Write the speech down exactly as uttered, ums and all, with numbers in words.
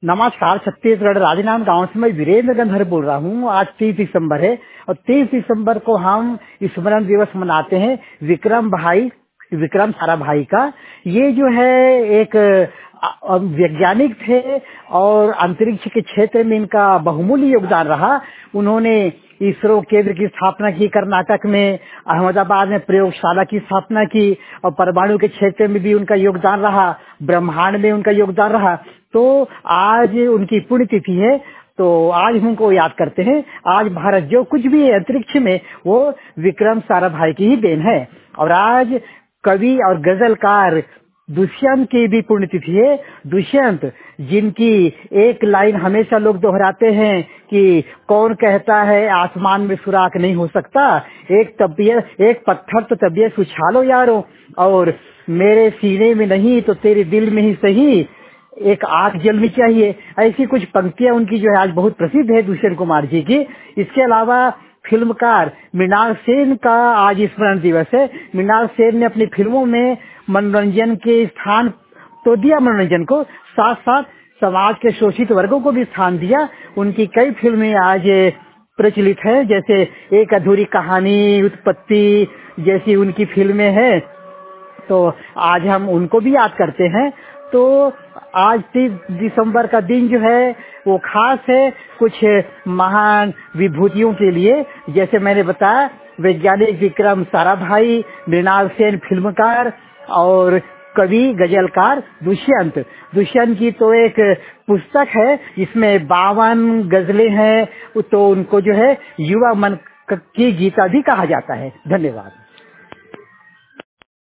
नमस्कार। छत्तीसगढ़ राजनांद गांव से मैं वीरेंद्र गंधर बोल रहा हूँ। आज तीस दिसंबर है और तीस दिसंबर को हम स्मरण दिवस मनाते हैं विक्रम भाई विक्रम साराभाई का। ये जो है एक अ, वैज्ञानिक थे और अंतरिक्ष के क्षेत्र में इनका बहुमूल्य योगदान रहा। उन्होंने इसरो केंद्र की स्थापना की कर्नाटक में, अहमदाबाद में प्रयोगशाला की स्थापना की और परमाणु के क्षेत्र में भी उनका योगदान रहा, ब्रह्मांड में उनका योगदान रहा। तो आज उनकी पुण्यतिथि है, तो आज हम उनको याद करते हैं। आज भारत जो कुछ भी है अंतरिक्ष में वो विक्रम साराभाई की ही देन है। और आज कवि और गजलकार दुष्यंत की भी पुण्यतिथि है। दुष्यंत जिनकी एक लाइन हमेशा लोग दोहराते हैं कि कौन कहता है आसमान में सुराख नहीं हो सकता, एक तबीयत एक पत्थर तो तबीयत उछालो यारो, और मेरे सीने में नहीं तो तेरे दिल में ही सही एक आग जलनी चाहिए। ऐसी कुछ पंक्तियां उनकी जो है आज बहुत प्रसिद्ध है दुष्यंत कुमार जी की। इसके अलावा फिल्मकार मृणाल सेन का आज स्मरण दिवस है। मृणाल सेन ने अपनी फिल्मों में मनोरंजन के स्थान तो दिया, मनोरंजन को साथ साथ समाज के शोषित वर्गों को भी स्थान दिया। उनकी कई फिल्में आज प्रचलित है, जैसे एक अधूरी कहानी, उत्पत्ति जैसी उनकी फिल्में हैं। तो आज हम उनको भी याद करते हैं। तो आज तीस दिसंबर का दिन जो है वो खास है कुछ महान विभूतियों के लिए। जैसे मैंने बताया, वैज्ञानिक विक्रम साराभाई, मृणाल सेन फिल्मकार और कवि गजलकार दुष्यंत। दुष्यंत की तो एक पुस्तक है जिसमें बावन गजलें हैं, तो उनको जो है युवा मन की गीता भी कहा जाता है। धन्यवाद।